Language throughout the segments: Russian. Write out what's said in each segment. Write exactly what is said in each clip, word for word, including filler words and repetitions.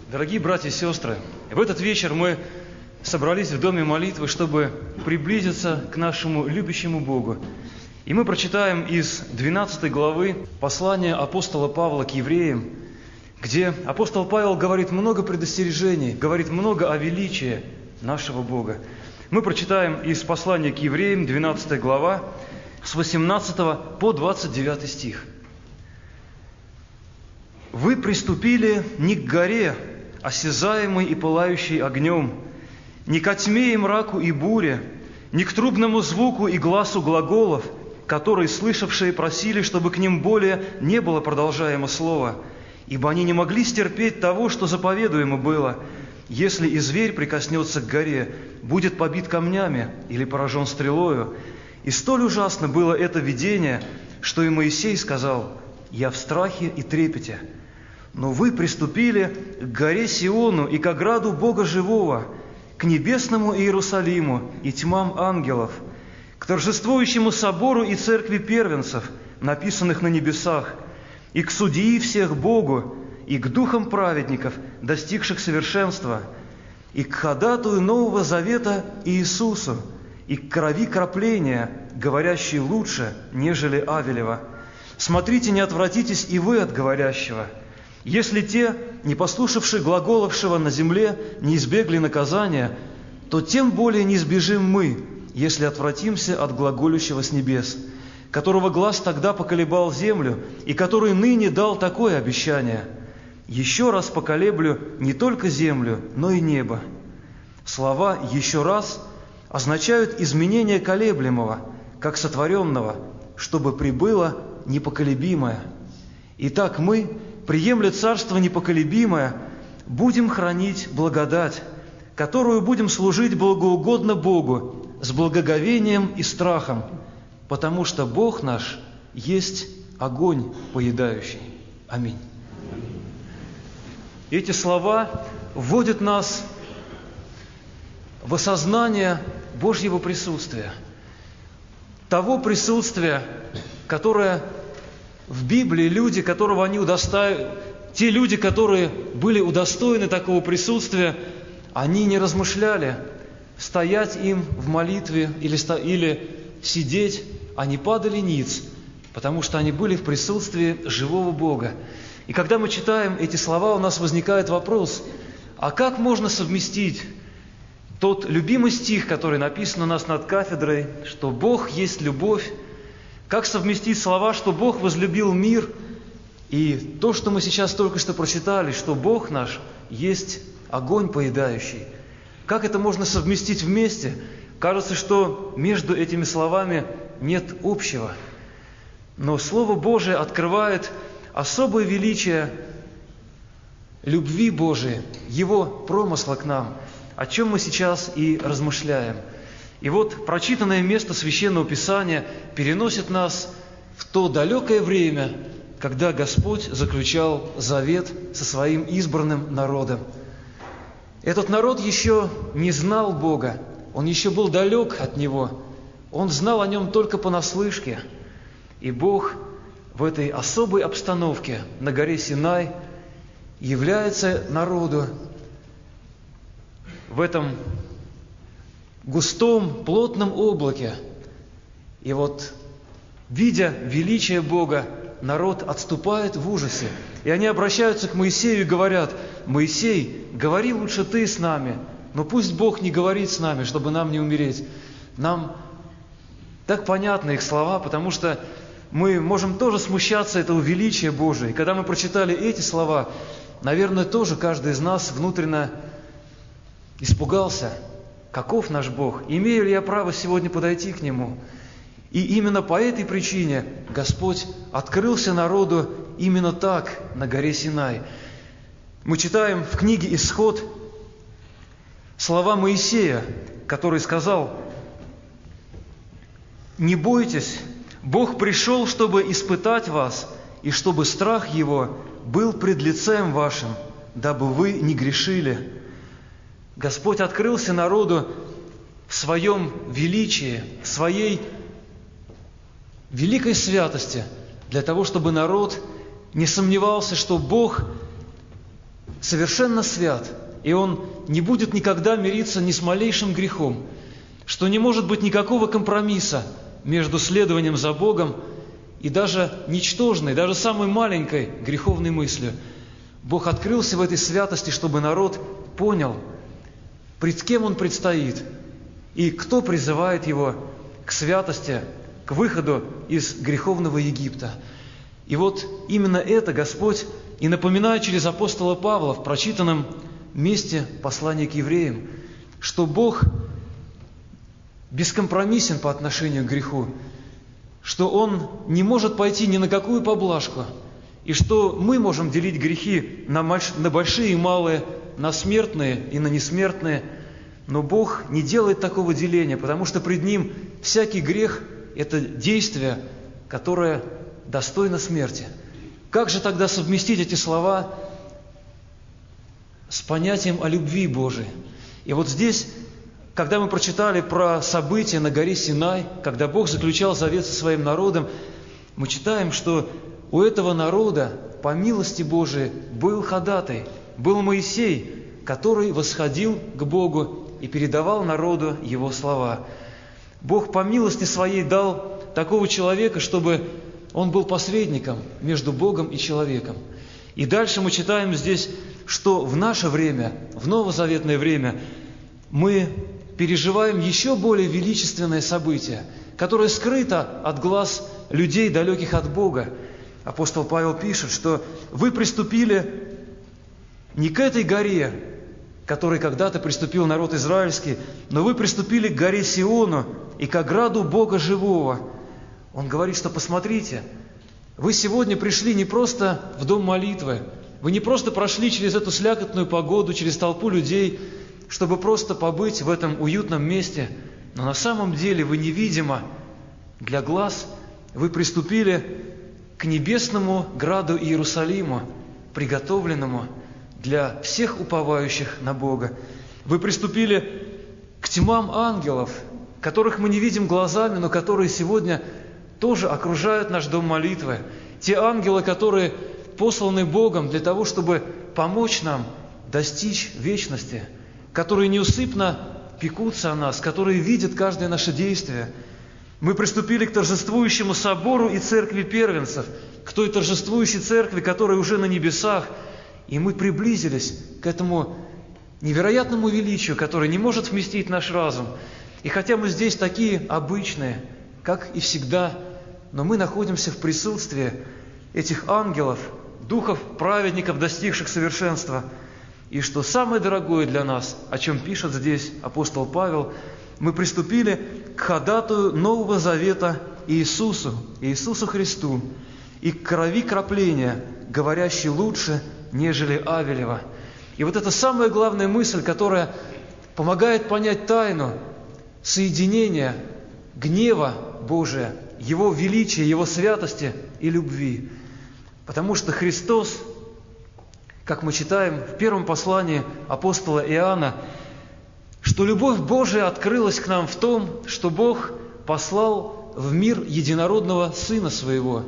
Дорогие братья и сестры, в этот вечер мы собрались в доме молитвы, чтобы приблизиться к нашему любящему Богу. И мы прочитаем из двенадцатой главы послания апостола Павла к евреям, где апостол Павел говорит много предостережений, говорит много о величии нашего Бога. Мы прочитаем из послания к евреям, двенадцатая глава, с восемнадцатого по двадцать девятый стих. «Вы приступили не к горе, осязаемой и пылающей огнем, не ко тьме и мраку и буре, не к трубному звуку и гласу глаголов, которые слышавшие просили, чтобы к ним более не было продолжаемо слова, ибо они не могли стерпеть того, что заповедуемо было. Если и зверь прикоснется к горе, будет побит камнями или поражен стрелою. И столь ужасно было это видение, что и Моисей сказал: «Я в страхе и трепете». Но вы приступили к горе Сиону и к ограду Бога живого, к небесному Иерусалиму и тьмам ангелов, к торжествующему собору и церкви первенцев, написанных на небесах, и к судьи всех Богу, и к духам праведников, достигших совершенства, и к ходатую Нового Завета Иисусу, и к крови крапления, говорящей лучше, нежели Авелева. Смотрите, не отвратитесь и вы от говорящего. Если те, не послушавшие глаголовшего на земле, не избегли наказания, то тем более не избежим мы, если отвратимся от глаголющего с небес, которого глас тогда поколебал землю, и который ныне дал такое обещание: «Еще раз поколеблю не только землю, но и небо». Слова «еще раз» означают изменение колеблемого, как сотворенного, чтобы прибыло непоколебимое. Итак, мы, приемля царство непоколебимое, будем хранить благодать, которую будем служить благоугодно Богу, с благоговением и страхом, потому что Бог наш есть огонь поедающий. Аминь. Эти слова вводят нас в осознание Божьего присутствия, того присутствия, которое в Библии люди, которого они удостаивают, те люди, которые были удостоены такого присутствия, они не размышляли, стоять им в молитве или, или сидеть, они падали ниц, потому что они были в присутствии живого Бога. И когда мы читаем эти слова, у нас возникает вопрос: а как можно совместить тот любимый стих, который написан у нас над кафедрой, что Бог есть любовь? Как совместить слова, что Бог возлюбил мир, и то, что мы сейчас только что прочитали, что Бог наш есть огонь поедающий? Как это можно совместить вместе? Кажется, что между этими словами нет общего. Но Слово Божие открывает особое величие любви Божией, Его промысла к нам, о чем мы сейчас и размышляем. И вот прочитанное место Священного Писания переносит нас в то далекое время, когда Господь заключал завет со своим избранным народом. Этот народ еще не знал Бога, он еще был далек от Него, он знал о Нем только понаслышке. И Бог в этой особой обстановке на горе Синай является народу в этом густом, плотном облаке. И вот, видя величие Бога, народ отступает в ужасе. И они обращаются к Моисею и говорят: «Моисей, говори лучше ты с нами, но пусть Бог не говорит с нами, чтобы нам не умереть». Нам так понятны их слова, потому что мы можем тоже смущаться этого величия Божия. И когда мы прочитали эти слова, наверное, тоже каждый из нас внутренне испугался: каков наш Бог? Имею ли я право сегодня подойти к Нему? И именно по этой причине Господь открылся народу именно так на горе Синай. Мы читаем в книге «Исход» слова Моисея, который сказал: «Не бойтесь, Бог пришел, чтобы испытать вас, и чтобы страх Его был пред лицем вашим, дабы вы не грешили». Господь открылся народу в своем величии, в своей великой святости, для того, чтобы народ не сомневался, что Бог совершенно свят, и Он не будет никогда мириться ни с малейшим грехом, что не может быть никакого компромисса между следованием за Богом и даже ничтожной, даже самой маленькой греховной мыслью. Бог открылся в этой святости, чтобы народ понял, пред кем он предстоит и кто призывает его к святости, к выходу из греховного Египта. И вот именно это Господь и напоминает через апостола Павла в прочитанном месте послания к евреям, что Бог бескомпромиссен по отношению к греху, что Он не может пойти ни на какую поблажку, и что мы можем делить грехи на большие и малые, на смертные и на несмертные, но Бог не делает такого деления, потому что пред Ним всякий грех – это действие, которое достойно смерти. Как же тогда совместить эти слова с понятием о любви Божией? И вот здесь, когда мы прочитали про события на горе Синай, когда Бог заключал завет со своим народом, мы читаем, что у этого народа, по милости Божией, был ходатай, был Моисей, который восходил к Богу и передавал народу Его слова. Бог по милости Своей дал такого человека, чтобы он был посредником между Богом и человеком. И дальше мы читаем здесь, что в наше время, в новозаветное время, мы переживаем еще более величественное событие, которое скрыто от глаз людей, далеких от Бога. Апостол Павел пишет, что вы приступили не к этой горе, к которой когда-то приступил народ израильский, но вы приступили к горе Сиону и к ограду Бога живого. Он говорит, что посмотрите, вы сегодня пришли не просто в дом молитвы, вы не просто прошли через эту слякотную погоду, через толпу людей, чтобы просто побыть в этом уютном месте, но на самом деле вы невидимо для глаз, вы приступили к небесному граду Иерусалиму, приготовленному для всех уповающих на Бога. Вы приступили к тьмам ангелов, которых мы не видим глазами, но которые сегодня тоже окружают наш дом молитвы. Те ангелы, которые посланы Богом для того, чтобы помочь нам достичь вечности, которые неусыпно пекутся о нас, которые видят каждое наше действие. Мы приступили к торжествующему собору и церкви первенцев, к той торжествующей церкви, которая уже на небесах, и мы приблизились к этому невероятному величию, которое не может вместить наш разум. И хотя мы здесь такие обычные, как и всегда, но мы находимся в присутствии этих ангелов, духов праведников, достигших совершенства. И что самое дорогое для нас, о чем пишет здесь апостол Павел, мы приступили к ходатаю Нового Завета Иисусу, Иисусу Христу, и к крови крапления, говорящей лучше, нежели Авелева. И вот это самая главная мысль, которая помогает понять тайну соединения гнева Божия, Его величия, Его святости и любви. Потому что Христос, как мы читаем в первом послании апостола Иоанна, что любовь Божия открылась к нам в том, что Бог послал в мир единородного Сына Своего,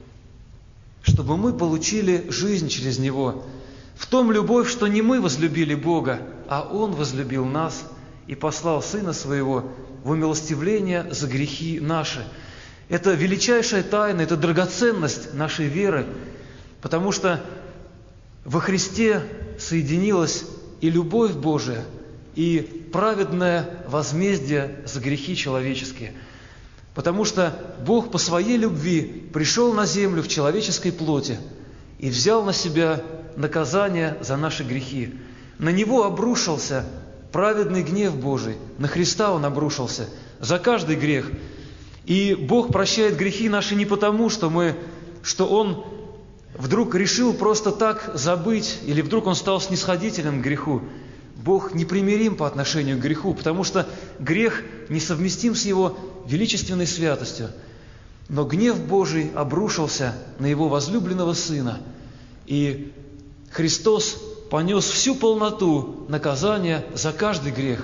чтобы мы получили жизнь через Него. В том любовь, что не мы возлюбили Бога, а Он возлюбил нас и послал Сына Своего в умилостивление за грехи наши. Это величайшая тайна, это драгоценность нашей веры, потому что во Христе соединилась и любовь Божия, и праведное возмездие за грехи человеческие. Потому что Бог по своей любви пришел на землю в человеческой плоти и взял на себя наказание за наши грехи. На Него обрушился праведный гнев Божий, на Христа Он обрушился за каждый грех. И Бог прощает грехи наши не потому, что, мы, что Он вдруг решил просто так забыть, или вдруг Он стал снисходителем к греху. Бог непримирим по отношению к греху, потому что грех несовместим с Его величественной святостью. Но гнев Божий обрушился на Его возлюбленного Сына, и Христос понес всю полноту наказания за каждый грех.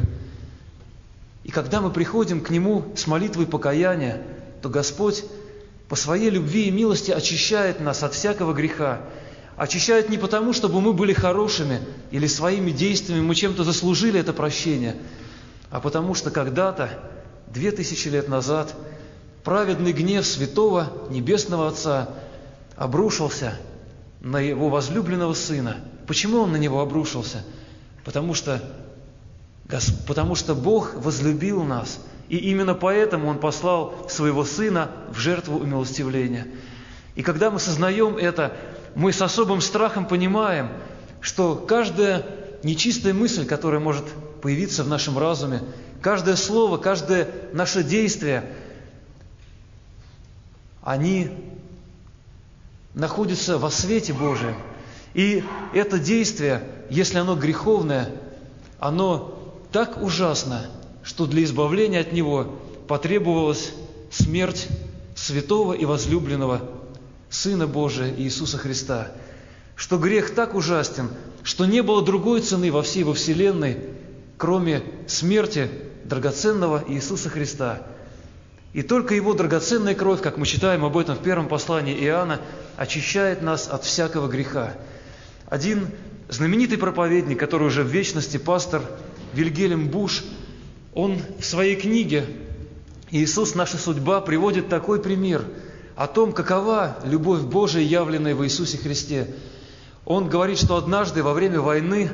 И когда мы приходим к Нему с молитвой покаяния, то Господь по Своей любви и милости очищает нас от всякого греха, Очищает не потому, чтобы мы были хорошими или своими действиями мы чем-то заслужили это прощение, а потому что когда-то, две тысячи лет назад, праведный гнев святого Небесного Отца обрушился на Его возлюбленного Сына. Почему Он на Него обрушился? Потому что, потому что Бог возлюбил нас, и именно поэтому Он послал Своего Сына в жертву умилостивления. И когда мы сознаем это, мы с особым страхом понимаем, что каждая нечистая мысль, которая может появиться в нашем разуме, каждое слово, каждое наше действие, они находятся во свете Божием. И это действие, если оно греховное, оно так ужасно, что для избавления от него потребовалась смерть святого и возлюбленного Сына Божия Иисуса Христа. Что грех так ужасен, что не было другой цены во всей во вселенной, кроме смерти драгоценного Иисуса Христа. И только Его драгоценная кровь, как мы читаем об этом в первом послании Иоанна, очищает нас от всякого греха. Один знаменитый проповедник, который уже в вечности, пастор Вильгельм Буш, он в своей книге «Иисус. Наша судьба» приводит такой пример о том, какова любовь Божия, явленная в Иисусе Христе. Он говорит, что однажды во время войны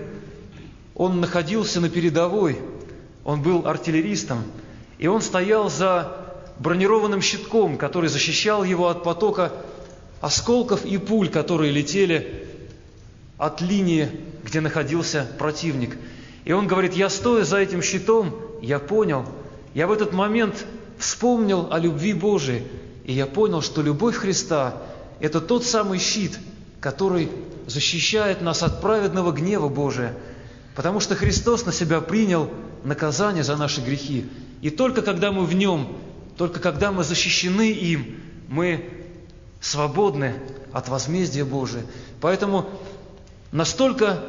он находился на передовой, он был артиллеристом, и он стоял за бронированным щитком, который защищал его от потока осколков и пуль, которые летели от линии, где находился противник. И он говорит, я стоя за этим щитом, я понял, я в этот момент вспомнил о любви Божией, и я понял, что любовь Христа – это тот самый щит, который защищает нас от праведного гнева Божия, потому что Христос на себя принял наказание за наши грехи. И только когда мы в Нем, только когда мы защищены им, мы свободны от возмездия Божия. Поэтому настолько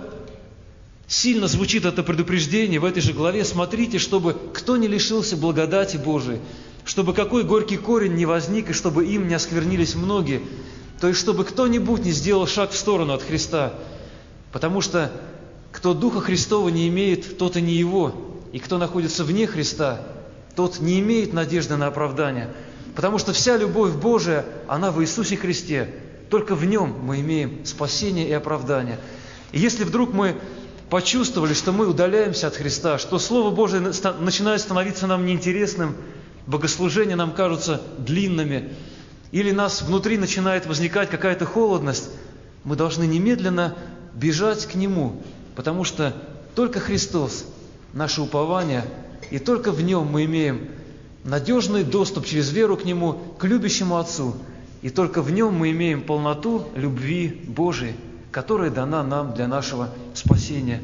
сильно звучит это предупреждение в этой же главе: смотрите, чтобы кто не лишился благодати Божией, чтобы какой горький корень не возник, и чтобы им не осквернились многие, то есть чтобы кто-нибудь не сделал шаг в сторону от Христа, потому что кто Духа Христова не имеет, тот и не Его, и кто находится вне Христа, тот не имеет надежды на оправдание, потому что вся любовь Божия, она в Иисусе Христе, только в Нем мы имеем спасение и оправдание. И если вдруг мы почувствовали, что мы удаляемся от Христа, что Слово Божие начинает становиться нам неинтересным, богослужения нам кажутся длинными, или нас внутри начинает возникать какая-то холодность, мы должны немедленно бежать к Нему, потому что только Христос – наше упование, и только в Нем мы имеем надежный доступ через веру к Нему, к любящему Отцу, и только в Нем мы имеем полноту любви Божией, которая дана нам для нашего спасения.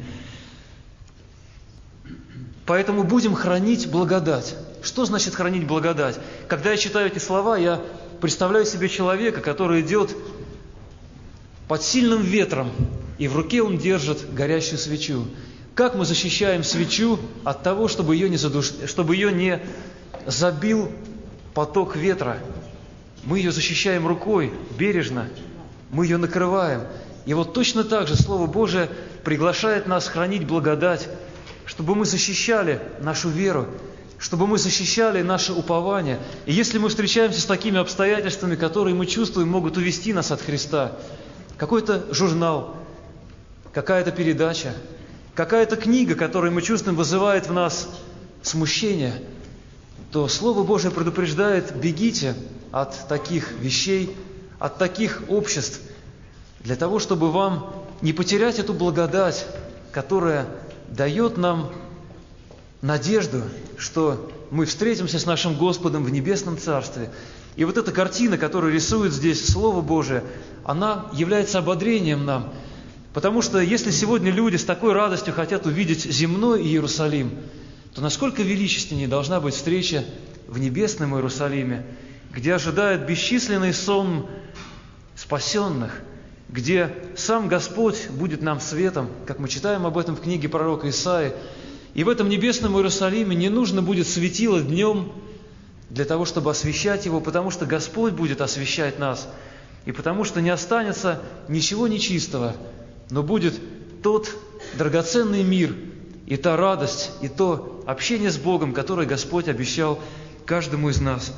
Поэтому будем хранить благодать. Что значит хранить благодать? Когда я читаю эти слова, я представляю себе человека, который идет под сильным ветром, и в руке он держит горящую свечу. Как мы защищаем свечу от того, чтобы ее не, задуш... чтобы ее не забил поток ветра? Мы ее защищаем рукой, бережно, мы ее накрываем. И вот точно так же Слово Божие приглашает нас хранить благодать, чтобы мы защищали нашу веру, чтобы мы защищали наше упование. И если мы встречаемся с такими обстоятельствами, которые мы чувствуем, могут увести нас от Христа, какой-то журнал, какая-то передача, какая-то книга, которую мы чувствуем, вызывает в нас смущение, то Слово Божие предупреждает: бегите от таких вещей, от таких обществ, для того, чтобы вам не потерять эту благодать, которая дает нам надежду, что мы встретимся с нашим Господом в Небесном Царстве. И вот эта картина, которую рисует здесь Слово Божие, она является ободрением нам. Потому что если сегодня люди с такой радостью хотят увидеть земной Иерусалим, то насколько величественнее должна быть встреча в небесном Иерусалиме, где ожидает бесчисленный сон спасенных, где сам Господь будет нам светом, как мы читаем об этом в книге пророка Исаии. И в этом небесном Иерусалиме не нужно будет светило днем для того, чтобы освещать его, потому что Господь будет освещать нас. и потому что не останется ничего нечистого, но будет тот драгоценный мир, и та радость, и то общение с Богом, которое Господь обещал каждому из нас.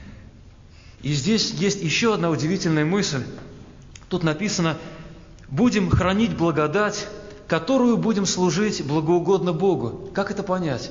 И здесь есть еще одна удивительная мысль. Тут написано: «Будем хранить благодать, которую будем служить благоугодно Богу». Как это понять?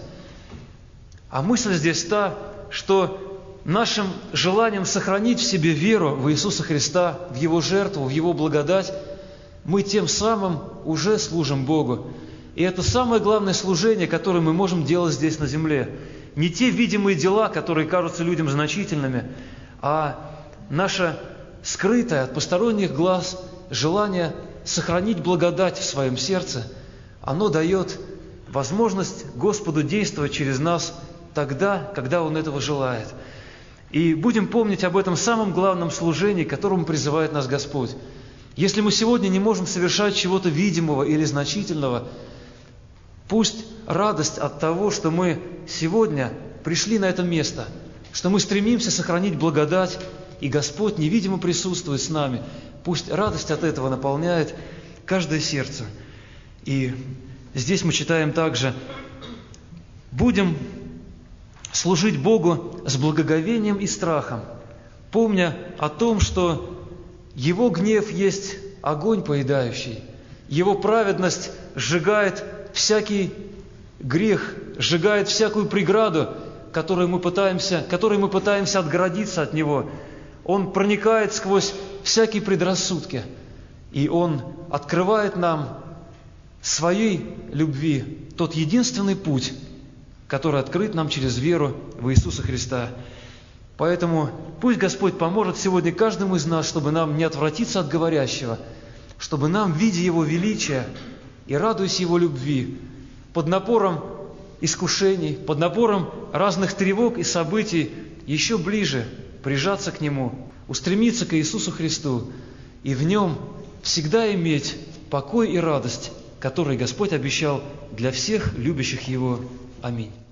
А мысль здесь та, что нашим желанием сохранить в себе веру в Иисуса Христа, в Его жертву, в Его благодать, мы тем самым уже служим Богу. И это самое главное служение, которое мы можем делать здесь на земле. Не те видимые дела, которые кажутся людям значительными, а наше скрытое от посторонних глаз желание сохранить благодать в своем сердце, оно дает возможность Господу действовать через нас тогда, когда Он этого желает. И будем помнить об этом самом главном служении, к которому призывает нас Господь. Если мы сегодня не можем совершать чего-то видимого или значительного, пусть радость от того, что мы сегодня пришли на это место, что мы стремимся сохранить благодать, и Господь невидимо присутствует с нами, пусть радость от этого наполняет каждое сердце. И здесь мы читаем также: «Будем служить Богу с благоговением и страхом, помня о том, что Его гнев есть огонь поедающий, Его праведность сжигает всякий грех, сжигает всякую преграду, которой мы пытаемся, которой мы пытаемся отгородиться от Него. Он проникает сквозь всякие предрассудки, и Он открывает нам своей любви тот единственный путь, который открыт нам через веру в Иисуса Христа. Поэтому пусть Господь поможет сегодня каждому из нас, чтобы нам не отвратиться от говорящего, чтобы нам, видя Его величия и радуясь Его любви, под напором искушений, под напором разных тревог и событий, еще ближе прижаться к Нему, устремиться к Иисусу Христу и в Нем всегда иметь покой и радость, который Господь обещал для всех любящих Его. Аминь.